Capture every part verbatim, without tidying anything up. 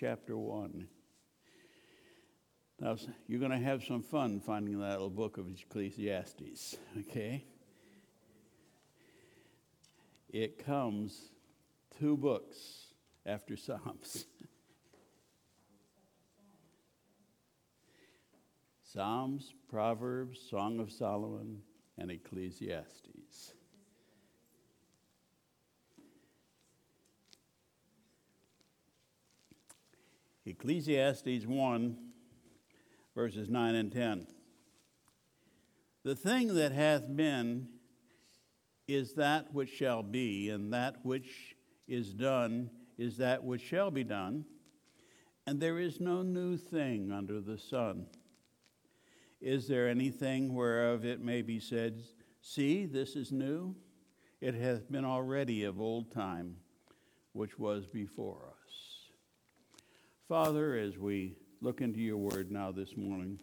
chapter one. Now, you're going to have some fun finding that little book of Ecclesiastes, okay? It comes two books after Psalms. Psalms, Proverbs, Song of Solomon, and Ecclesiastes. Ecclesiastes one, verses nine and ten. The thing that hath been is that which shall be, and that which is done is that which shall be done, and there is no new thing under the sun. Is there anything whereof it may be said, see, this is new? It hath been already of old time, which was before us. Father, as we look into your word now this morning,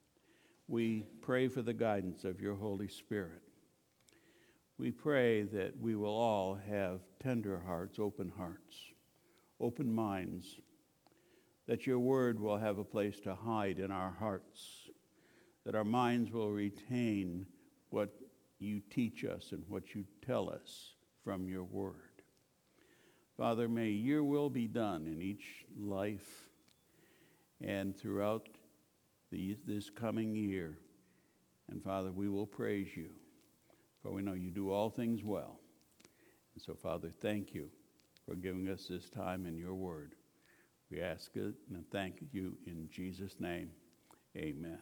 we pray for the guidance of your Holy Spirit. We pray that we will all have tender hearts, open hearts, open minds, that your word will have a place to hide in our hearts, that our minds will retain what you teach us and what you tell us from your word. Father, may your will be done in each life and throughout the, this coming year. And Father, we will praise you, for we know you do all things well. And so, Father, thank you for giving us this time in your word. We ask it and thank you in Jesus' name. Amen.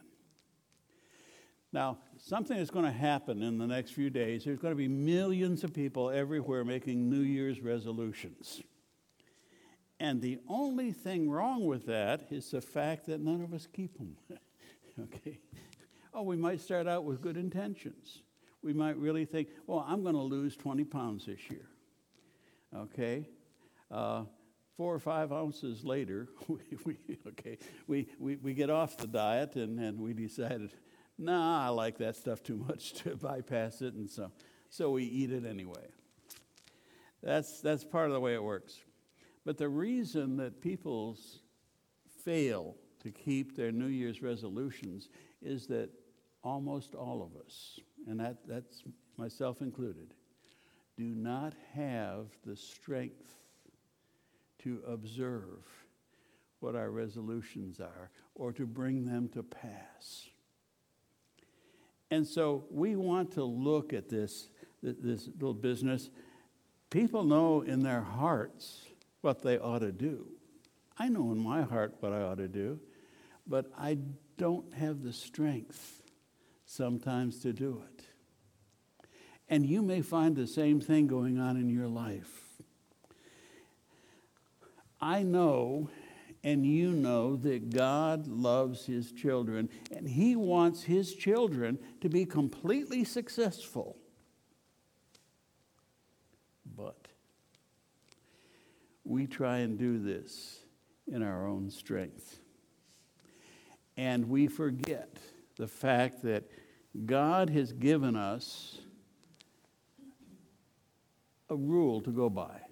Now, something is going to happen in the next few days. There's going to be millions of people everywhere making New Year's resolutions. And the only thing wrong with that is the fact that none of us keep them. Okay? Oh, we might start out with good intentions. We might really think, well, I'm going to lose twenty pounds this year. Okay? Uh, four or five ounces later, we, we, okay, we, we, we get off the diet and, and we decided, nah, I like that stuff too much to bypass it, and so so we eat it anyway. That's that's part of the way it works. But the reason that people fail to keep their New Year's resolutions is that almost all of us, and that, that's myself included, do not have the strength to observe what our resolutions are or to bring them to pass. And so we want to look at this, this little business. People know in their hearts what they ought to do. I know in my heart what I ought to do, but I don't have the strength sometimes to do it. And you may find the same thing going on in your life. I know, and you know, that God loves his children, and he wants his children to be completely successful. But we try and do this in our own strength. And we forget the fact that God has given us a rule to go by.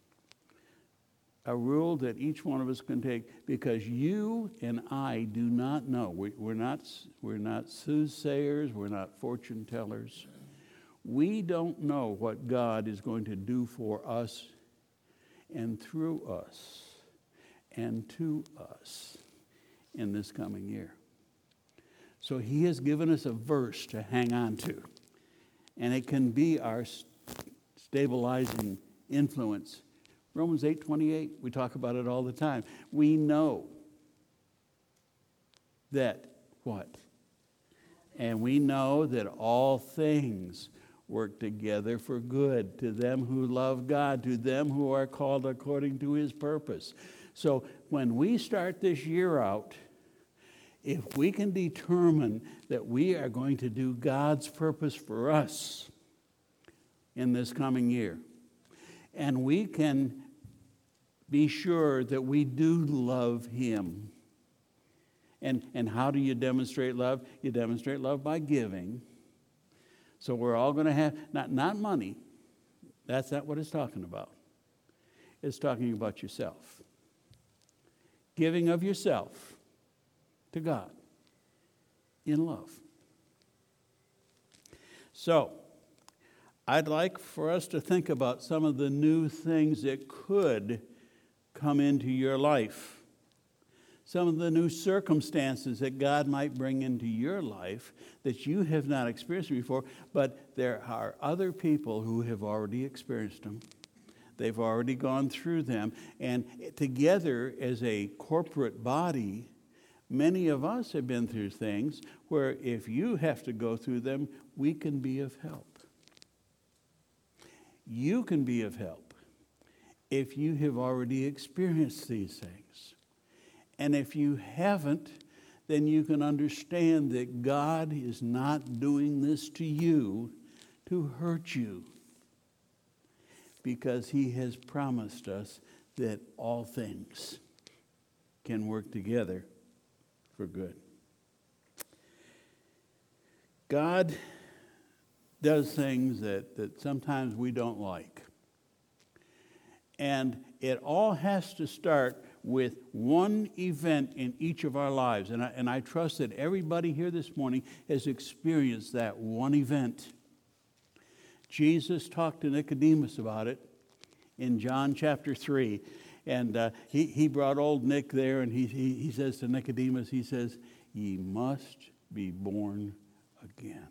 A rule that each one of us can take, because you and I do not know. We, we're not, we're not soothsayers. We're not fortune tellers. We don't know what God is going to do for us and through us and to us in this coming year. So he has given us a verse to hang on to, and it can be our stabilizing influence. Romans eight twenty-eight, we talk about it all the time. We know that what? And we know that all things work together for good to them who love God, to them who are called according to his purpose. So when we start this year out, if we can determine that we are going to do God's purpose for us in this coming year, and we can be sure that we do love him. And, and how do you demonstrate love? You demonstrate love by giving. So we're all going to have, not, not money. That's not what it's talking about. It's talking about yourself. giving of yourself to God in love. So, I'd like for us to think about some of the new things that could come into your life. Some of the new circumstances that God might bring into your life that you have not experienced before, but there are other people who have already experienced them. They've already gone through them. And together as a corporate body, many of us have been through things where if you have to go through them, we can be of help. You can be of help if you have already experienced these things. And if you haven't, then you can understand that God is not doing this to you to hurt you, because He has promised us that all things can work together for good. God does things that, that sometimes we don't like. And it all has to start with one event in each of our lives. And I, and I trust that everybody here this morning has experienced that one event. Jesus talked to Nicodemus about it in John chapter three. And uh, he, he brought old Nick there, and he, he, he says to Nicodemus, he says, "Ye must be born again."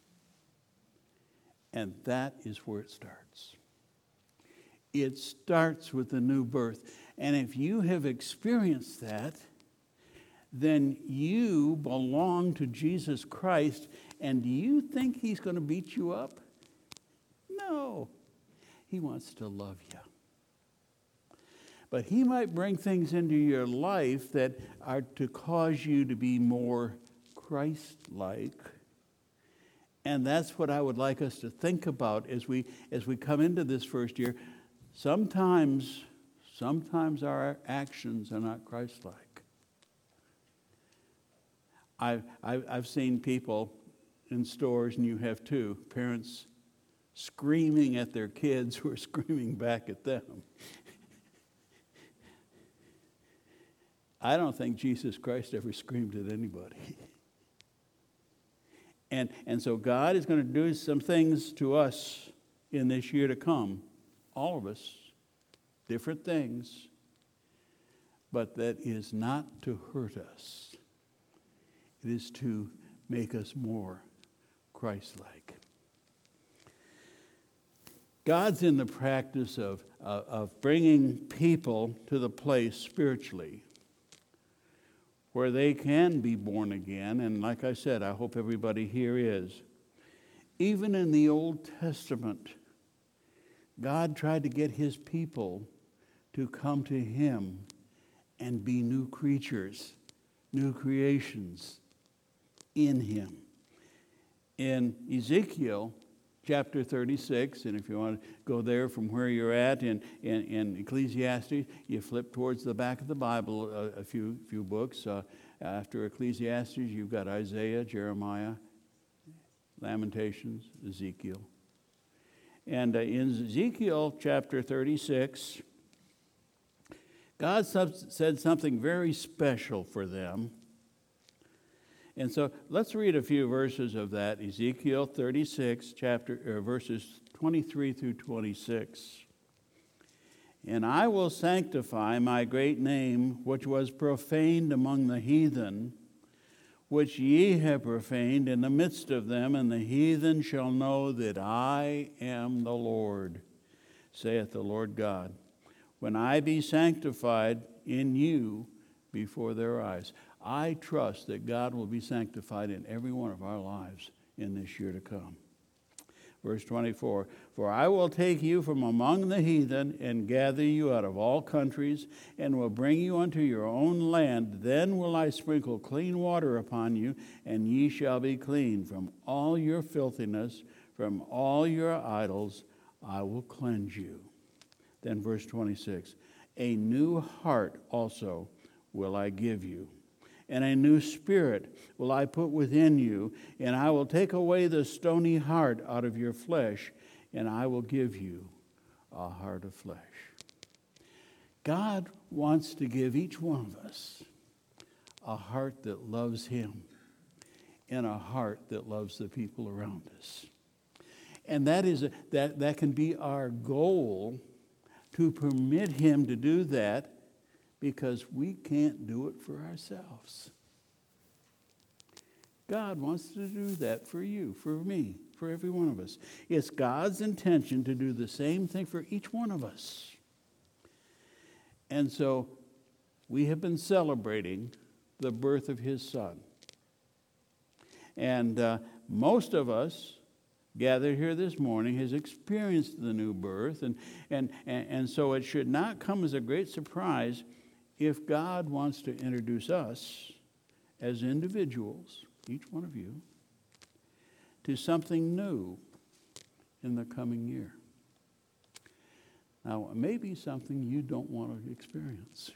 And that is where it starts. It starts with the new birth. And if you have experienced that, then you belong to Jesus Christ. And do you think He's going to beat you up? No. He wants to love you. But He might bring things into your life that are to cause you to be more Christ-like. And that's what I would like us to think about as we as we come into this first year. Sometimes, sometimes our actions are not Christ-like. I've, I've, I've seen people in stores, and you have too, parents screaming at their kids who are screaming back at them. I don't think Jesus Christ ever screamed at anybody. And, and so God is going to do some things to us in this year to come. All of us, different things, but that is not to hurt us. It is to make us more Christ-like. God's in the practice of, of, of bringing people to the place spiritually where they can be born again. And like I said, I hope everybody here is. Even in the Old Testament, God tried to get His people to come to Him and be new creatures, new creations in Him. In Ezekiel chapter thirty-six, and if you want to go there from where you're at in, in, in Ecclesiastes, you flip towards the back of the Bible a, a few, few books. Uh, after Ecclesiastes, you've got Isaiah, Jeremiah, Lamentations, Ezekiel. And uh, in Ezekiel chapter thirty-six, God sub- said something very special for them. And so let's read a few verses of that. Ezekiel thirty-six, chapter uh, verses twenty-three through twenty-six. "And I will sanctify my great name, which was profaned among the heathen, which ye have profaned in the midst of them, and the heathen shall know that I am the Lord, saith the Lord God, when I be sanctified in you before their eyes." I trust that God will be sanctified in every one of our lives in this year to come. Verse twenty-four, "For I will take you from among the heathen and gather you out of all countries and will bring you unto your own land. Then will I sprinkle clean water upon you, and ye shall be clean. From all your filthiness, from all your idols, I will cleanse you." Then verse twenty-six, "A new heart also will I give you, and a new spirit will I put within you, and I will take away the stony heart out of your flesh, and I will give you a heart of flesh." God wants to give each one of us a heart that loves him and a heart that loves the people around us. And that is a, that, that can be our goal, to permit him to do that, because we can't do it for ourselves. God wants to do that for you, for me, for every one of us. It's God's intention to do the same thing for each one of us. And so we have been celebrating the birth of his son. And uh, most of us gathered here this morning has experienced the new birth. And, and, and, and so it should not come as a great surprise if God wants to introduce us as individuals, each one of you, to something new in the coming year. Now, it may be something you don't want to experience.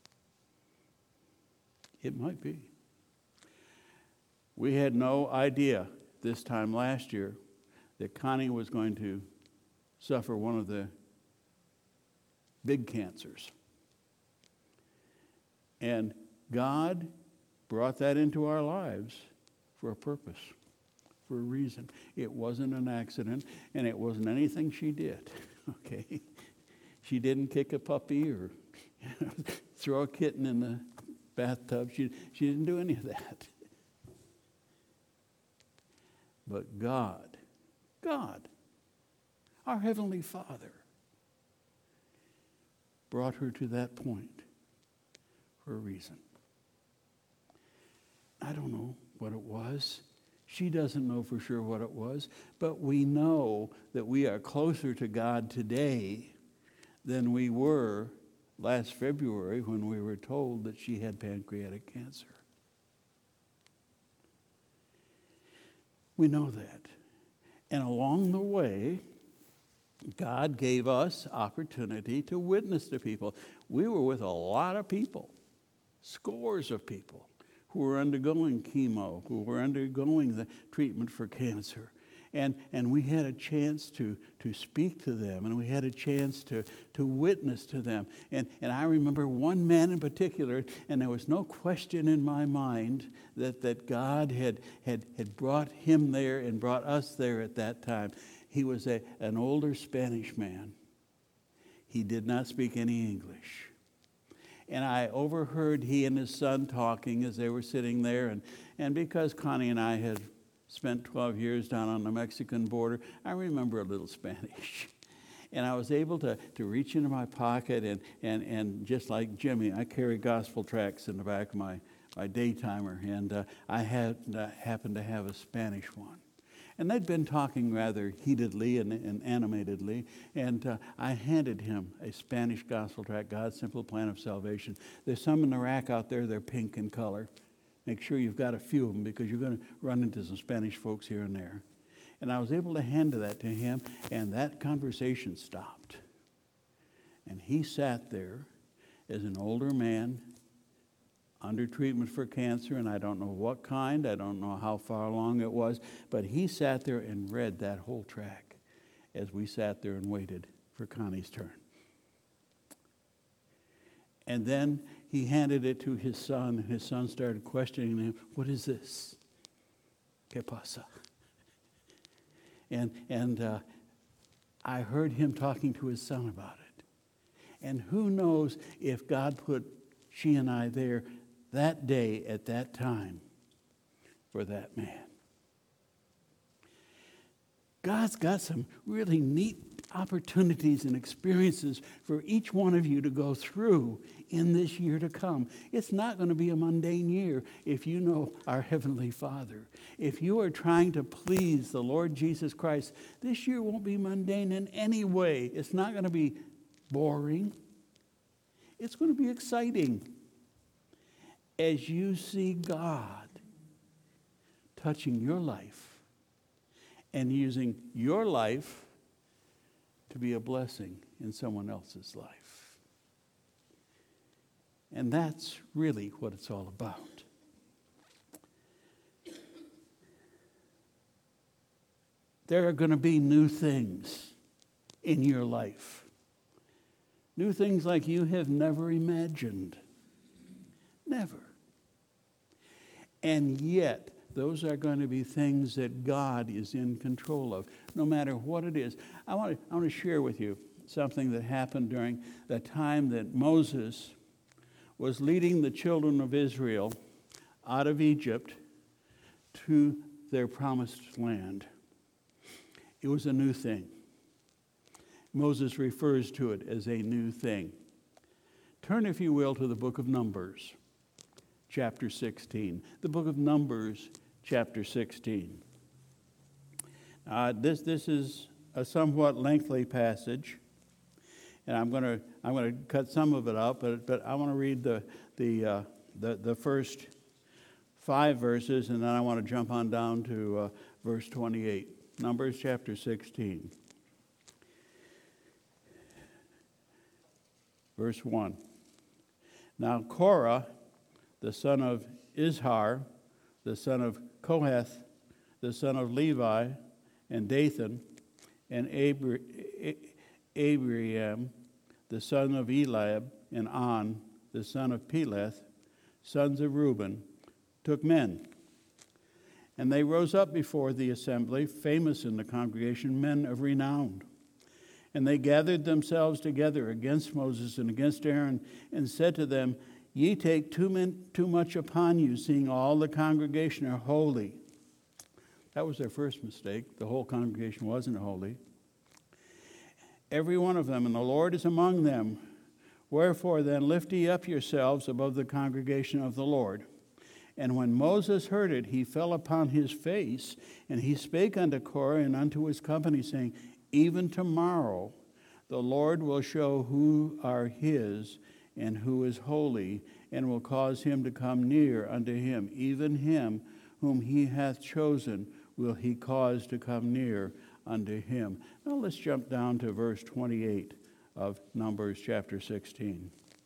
It might be. We had no idea this time last year that Connie was going to suffer one of the big cancers. And God brought that into our lives for a purpose, for a reason. It wasn't an accident, and it wasn't anything she did, okay? She didn't kick a puppy or throw a kitten in the bathtub. She, she didn't do any of that. But God, God, our Heavenly Father, brought her to that point for a reason. I don't know what it was. She doesn't know for sure what it was, but we know that we are closer to God today than we were last February when we were told that she had pancreatic cancer. We know that. And along the way, God gave us opportunity to witness to people. We were with a lot of people, scores of people, who were undergoing chemo, who were undergoing the treatment for cancer. And, and we had a chance to, to speak to them, and we had a chance to, to witness to them. And, and I remember one man in particular, and there was no question in my mind that, that God had, had, had brought him there and brought us there at that time. He was a, an older Spanish man. He did not speak any English. And I overheard he and his son talking as they were sitting there. And, and because Connie and I had spent twelve years down on the Mexican border, I remember a little Spanish. And I was able to, to reach into my pocket, and, and, and just like Jimmy, I carry gospel tracts in the back of my, my daytimer. And uh, I had uh, happened to have a Spanish one. And they'd been talking rather heatedly and, and animatedly, and uh, I handed him a Spanish gospel tract, God's Simple Plan of Salvation. There's some in the rack out there, they're pink in color. Make sure you've got a few of them, because you're going to run into some Spanish folks here and there. And I was able to hand that to him, and that conversation stopped. And he sat there as an older man, under treatment for cancer, and I don't know what kind, I don't know how far along it was, but he sat there and read that whole tract as we sat there and waited for Connie's turn. And then he handed it to his son, and his son started questioning him, "What is this? ¿Qué pasa?" And, and uh, I heard him talking to his son about it. And who knows if God put she and I there that day at that time for that man. God's got some really neat opportunities and experiences for each one of you to go through in this year to come. It's not going to be a mundane year if you know our Heavenly Father. If you are trying to please the Lord Jesus Christ, this year won't be mundane in any way. It's not going to be boring. It's going to be exciting as you see God touching your life and using your life to be a blessing in someone else's life. And that's really what it's all about. There are going to be new things in your life. New things like you have never imagined. Never. And yet, those are going to be things that God is in control of, no matter what it is. I want to, I want to share with you something that happened during the time that Moses was leading the children of Israel out of Egypt to their promised land. It was a new thing. Moses refers to it as a new thing. Turn, if you will, to the book of Numbers, chapter sixteen. The book of Numbers, chapter sixteen. Uh, this, this is a somewhat lengthy passage, and I'm going to I'm going to cut some of it out, but but I want to read the the uh, the the first five verses, and then I want to jump on down to uh, verse twenty-eight. Numbers chapter sixteen. Verse one. Now Korah, the son of Izhar, the son of Kohath, the son of Levi, and Dathan, and Abiram, the son of Eliab, and On, the son of Peleth, sons of Reuben, took men. And they rose up before the assembly, famous in the congregation, men of renown. And they gathered themselves together against Moses and against Aaron, and said to them, Ye take too, min- too much upon you, seeing all the congregation are holy. That was their first mistake. The whole congregation wasn't holy. Every one of them, and the Lord is among them. Wherefore then lift ye up yourselves above the congregation of the Lord. And when Moses heard it, he fell upon his face, and he spake unto Korah and unto his company, saying, Even tomorrow the Lord will show who are his and who is holy, and will cause him to come near unto him. Even him whom he hath chosen will he cause to come near unto him. Now let's jump down to verse twenty-eight of Numbers chapter sixteen.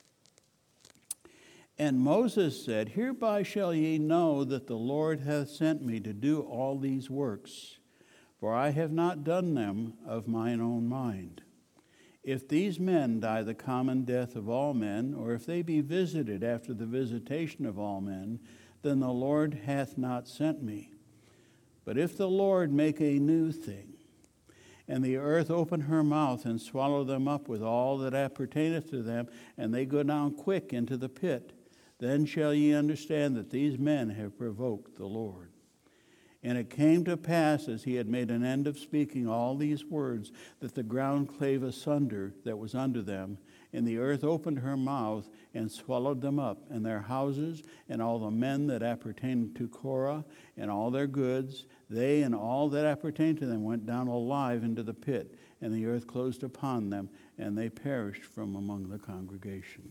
And Moses said, Hereby shall ye know that the Lord hath sent me to do all these works, for I have not done them of mine own mind. If these men die the common death of all men, or if they be visited after the visitation of all men, then the Lord hath not sent me. But if the Lord make a new thing, and the earth open her mouth and swallow them up with all that appertaineth to them, and they go down quick into the pit, then shall ye understand that these men have provoked the Lord. And it came to pass, as he had made an end of speaking all these words, that the ground clave asunder that was under them, and the earth opened her mouth and swallowed them up, and their houses, and all the men that appertained to Korah, and all their goods, they and all that appertained to them went down alive into the pit, and the earth closed upon them, and they perished from among the congregation.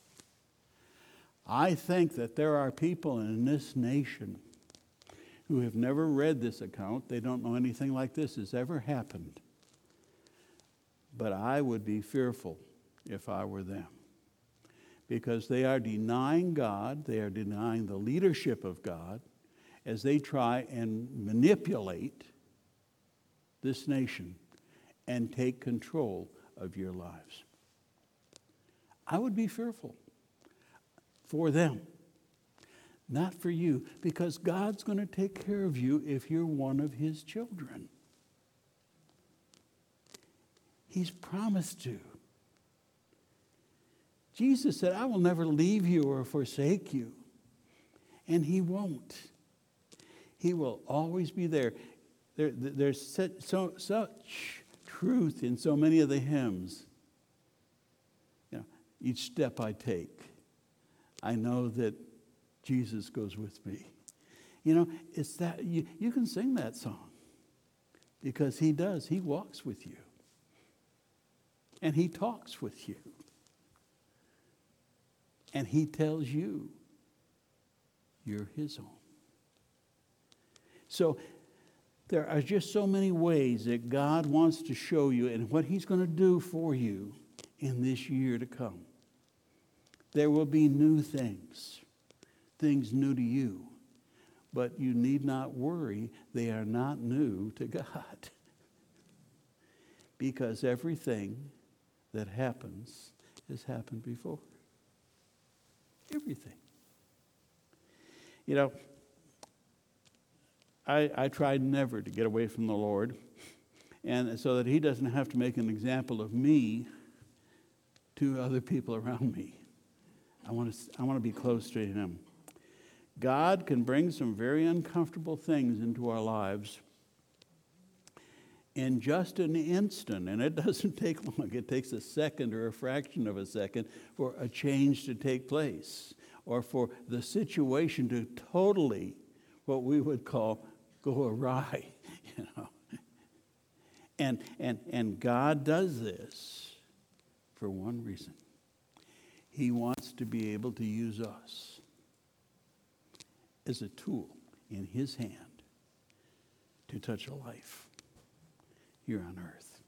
I think that there are people in this nation who have never read this account. They don't know anything like this has ever happened. But I would be fearful if I were them, because they are denying God, they are denying the leadership of God as they try and manipulate this nation and take control of your lives. I would be fearful for them. Not for you, because God's going to take care of you if you're one of his children. He's promised to. Jesus said, I will never leave you or forsake you. And he won't. He will always be there. there there's such, so, such truth in so many of the hymns. You know, each step I take, I know that Jesus goes with me. You know, it's that you, you can sing that song because he does. He walks with you. And he talks with you. And he tells you you're his own. So there are just so many ways that God wants to show you and what he's going to do for you in this year to come. There will be new things. Things new to you. But you need not worry, they are not new to God. Because everything that happens has happened before. Everything. You know, I, I tried never to get away from the Lord, and so that he doesn't have to make an example of me to other people around me. I want to, I want to be close to him. God can bring some very uncomfortable things into our lives in just an instant, and it doesn't take long. It takes a second or a fraction of a second for a change to take place, or for the situation to totally, what we would call, go awry, you know. And, and, and God does this for one reason. He wants to be able to use us as a tool in his hand to touch a life here on earth.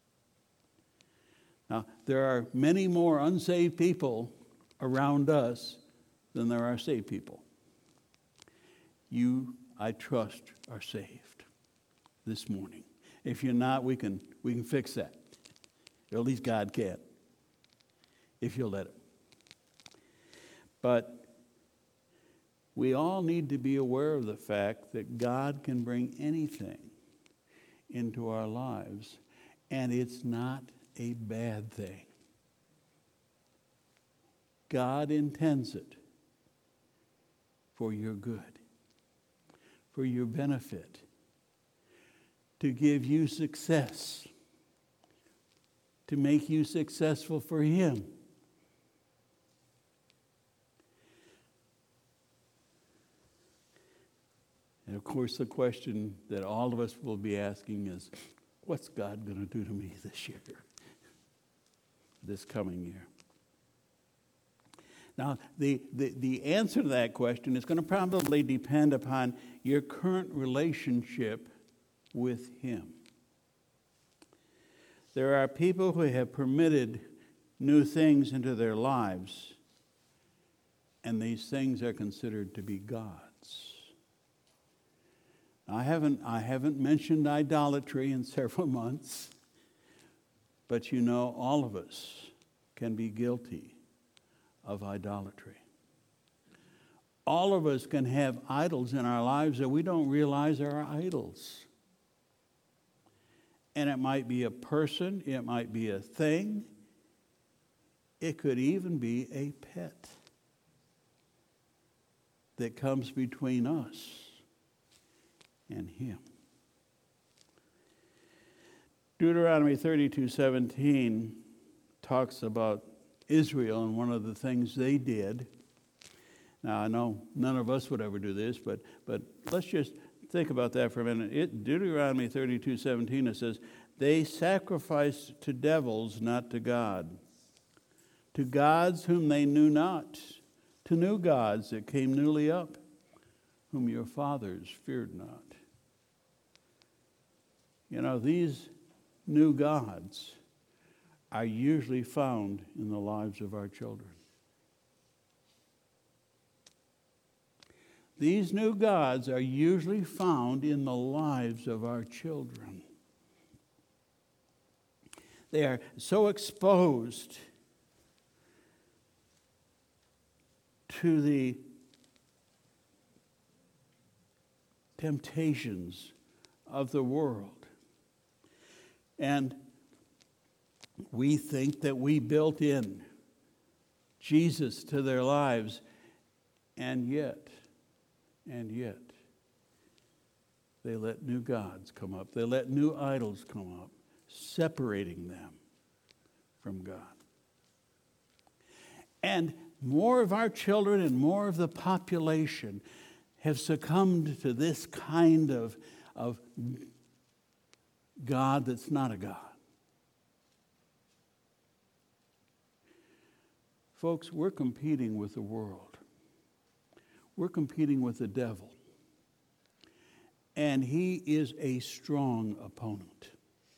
Now, there are many more unsaved people around us than there are saved people. You, I trust, are saved this morning. If you're not, we can we can fix that. Or at least God can, if you'll let it. But we all need to be aware of the fact that God can bring anything into our lives, and it's not a bad thing. God intends it for your good, for your benefit, to give you success, to make you successful for him. And of course, the question that all of us will be asking is, what's God going to do to me this year, this coming year? Now, the, the, the answer to that question is going to probably depend upon your current relationship with him. There are people who have permitted new things into their lives, and these things are considered to be gods. I haven't, I haven't mentioned idolatry in several months, but you know, all of us can be guilty of idolatry. All of us can have idols in our lives that we don't realize are idols. And it might be a person, it might be a thing, it could even be a pet that comes between us and him. Deuteronomy thirty-two seventeen talks about Israel and one of the things they did. Now, I know none of us would ever do this, but, but let's just think about that for a minute. It, Deuteronomy thirty-two seventeen, it says, they sacrificed to devils, not to God, to gods whom they knew not, to new gods that came newly up, whom your fathers feared not. You know, these new gods are usually found in the lives of our children. These new gods are usually found in the lives of our children. They are so exposed to the temptations of the world. And we think that we built in Jesus to their lives, and yet, and yet, they let new gods come up. They let new idols come up, separating them from God. And more of our children and more of the population have succumbed to this kind of, of God that's not a God. Folks, we're competing with the world. We're competing with the devil. And he is a strong opponent.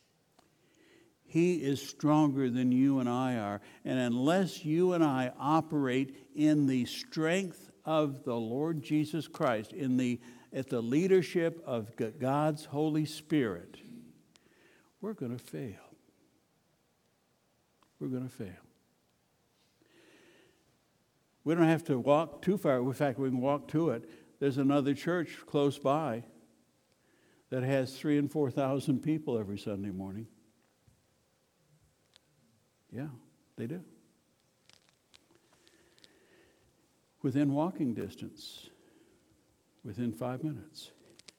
He is stronger than you and I are. And unless you and I operate in the strength of the Lord Jesus Christ, in the, at the leadership of God's Holy Spirit, we're going to fail. We're going to fail. We don't have to walk too far. In fact, we can walk to it. There's another church close by that has three and four thousand people every Sunday morning. Yeah, they do. Within walking distance, within five minutes.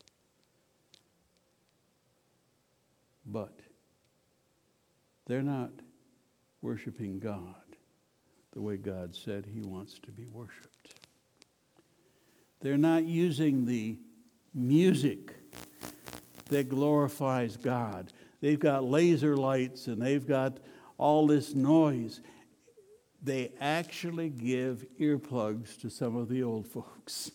But they're not worshiping God the way God said he wants to be worshiped. They're not using the music that glorifies God. They've got laser lights and they've got all this noise. They actually give earplugs to some of the old folks.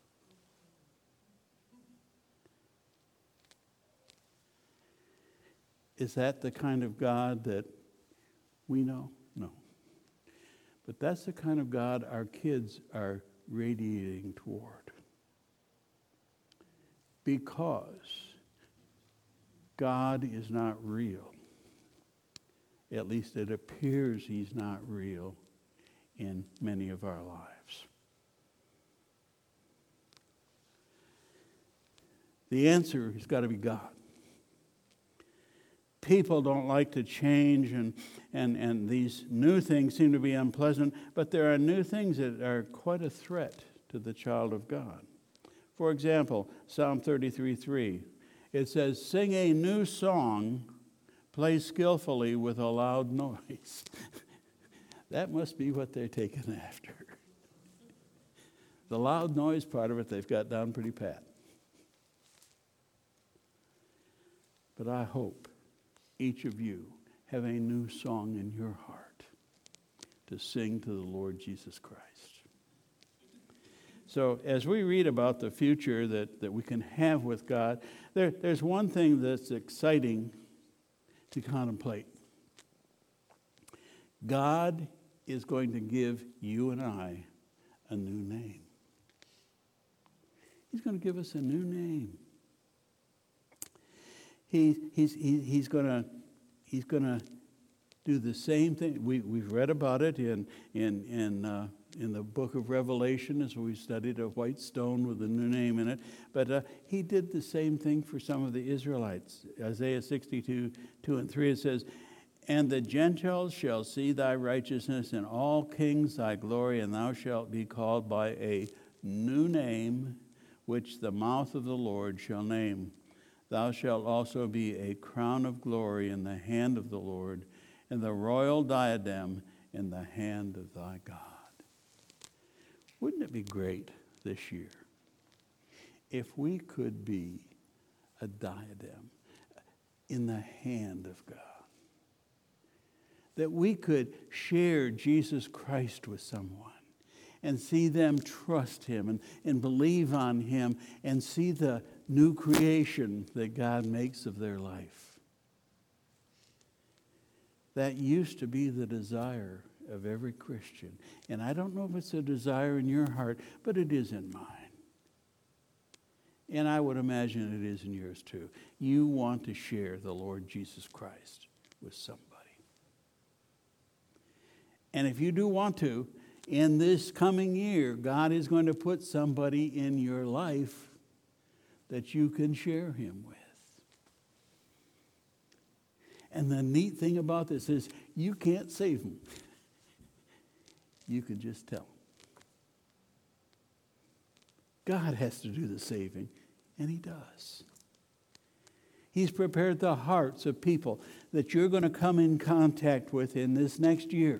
Is that the kind of God that we know? No. But that's the kind of God our kids are radiating toward. Because God is not real. At least it appears he's not real in many of our lives. The answer has got to be God. People don't like to change, and, and, and these new things seem to be unpleasant, but there are new things that are quite a threat to the child of God. For example, Psalm thirty-three three, it says, "Sing a new song, play skillfully with a loud noise." That must be what they're taking after. The loud noise part of it, they've got down pretty pat. But I hope each of you have a new song in your heart to sing to the Lord Jesus Christ. So as we read about the future that, that we can have with God, there, there's one thing that's exciting to contemplate. God is going to give you and I a new name. He's going to give us a new name. He, he's he, he's going to he's going to do the same thing. We we've read about it in in in uh, in the book of Revelation as we studied a white stone with a new name in it. But uh, he did the same thing for some of the Israelites. Isaiah sixty-two two and three, it says, "And the Gentiles shall see thy righteousness, and all kings thy glory, and thou shalt be called by a new name, which the mouth of the Lord shall name. Thou shalt also be a crown of glory in the hand of the Lord, and the royal diadem in the hand of thy God." Wouldn't it be great this year if we could be a diadem in the hand of God? That we could share Jesus Christ with someone and see them trust him and, and believe on him and see the new creation that God makes of their life. That used to be the desire of every Christian. And I don't know if it's a desire in your heart, but it is in mine. And I would imagine it is in yours too. You want to share the Lord Jesus Christ with somebody. And if you do want to, in this coming year, God is going to put somebody in your life that you can share him with. And the neat thing about this is you can't save him. You can just tell him. God has to do the saving, and he does. He's prepared the hearts of people that you're going to come in contact with in this next year.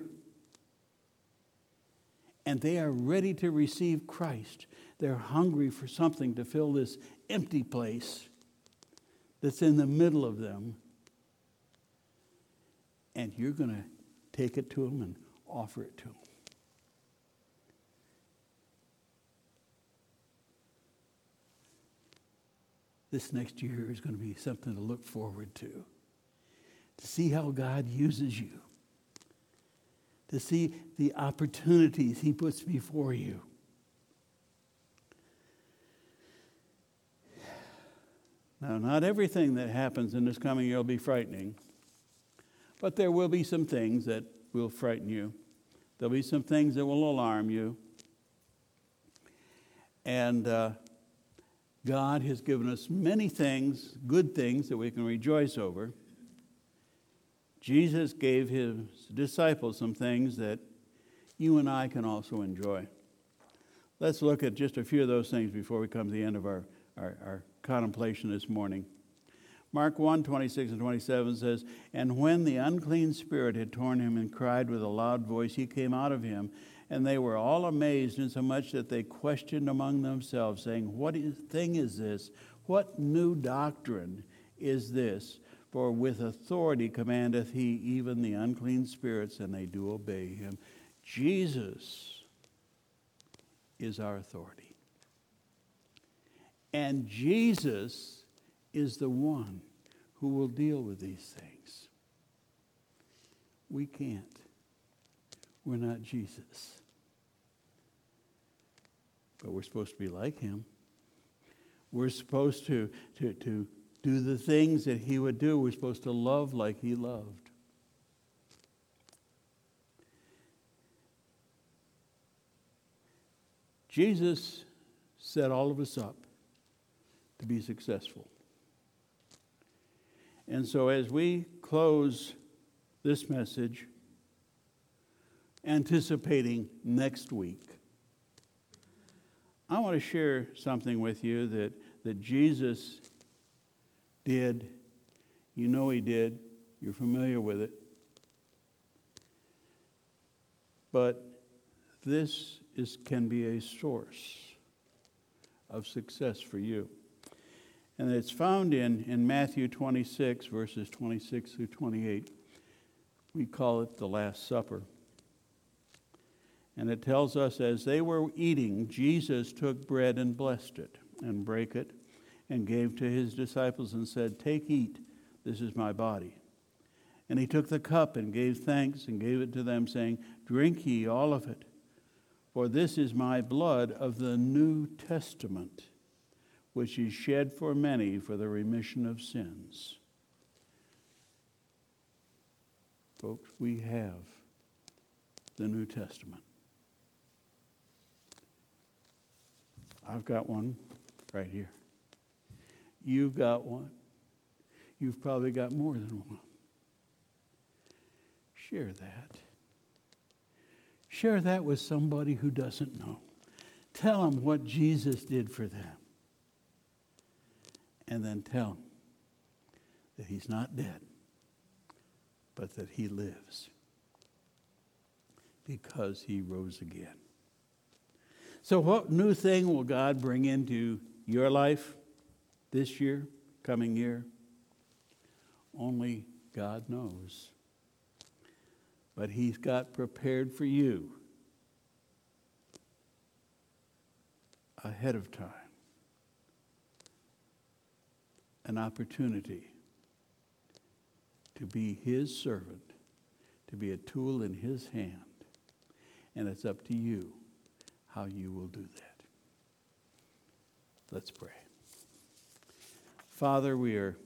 And they are ready to receive Christ. They're hungry for something to fill this empty place that's in the middle of them. And you're going to take it to them and offer it to them. This next year is going to be something to look forward to. To see how God uses you. To see the opportunities he puts before you. Now, not everything that happens in this coming year will be frightening, but there will be some things that will frighten you. There'll be some things that will alarm you. And uh, God has given us many things, good things that we can rejoice over. Jesus gave his disciples some things that you and I can also enjoy. Let's look at just a few of those things before we come to the end of our, our, our contemplation this morning. Mark one, twenty-six and twenty-seven says, "And when the unclean spirit had torn him and cried with a loud voice, he came out of him. And they were all amazed, insomuch that they questioned among themselves, saying, What is, thing is this? What new doctrine is this? For with authority commandeth he even the unclean spirits, and they do obey him." Jesus is our authority. And Jesus is the one who will deal with these things. We can't. We're not Jesus. But we're supposed to be like him. We're supposed to, to, to do the things that he would do. We're supposed to love like he loved. Jesus set all of us up to be successful. And so as we close this message, anticipating next week, I want to share something with you that, that Jesus did. You know he did. You're familiar with it. But this is can be a source of success for you. And it's found in, in Matthew twenty-six, verses twenty-six through twenty-eight. We call it the Last Supper. And it tells us, as they were eating, Jesus took bread and blessed it, and brake it, and gave to his disciples, and said, "Take, eat, this is my body." And he took the cup, and gave thanks, and gave it to them, saying, "Drink ye all of it, for this is my blood of the New Testament, which is shed for many for the remission of sins." Folks, we have the New Testament. I've got one right here. You've got one. You've probably got more than one. Share that. Share that with somebody who doesn't know. Tell them what Jesus did for them. And then tell them that he's not dead, but that he lives because he rose again. So what new thing will God bring into your life this year, coming year? Only God knows. But he's got prepared for you ahead of time an opportunity to be his servant, to be a tool in his hand. And it's up to you how you will do that. Let's pray. Father, we are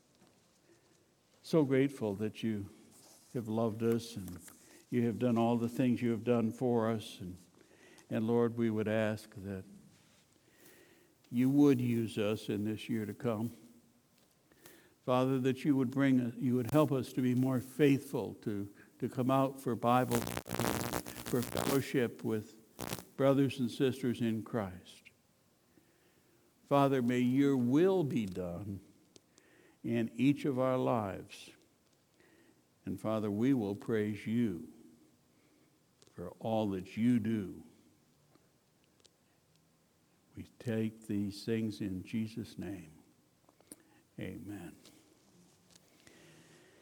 so grateful that you have loved us and you have done all the things you have done for us. And, and Lord, we would ask that you would use us in this year to come. Father, that you would bring us, you would help us to be more faithful, to, to come out for Bible, for fellowship with brothers and sisters in Christ. Father, may your will be done in each of our lives. And Father, we will praise you for all that you do. We take these things in Jesus' name. Amen.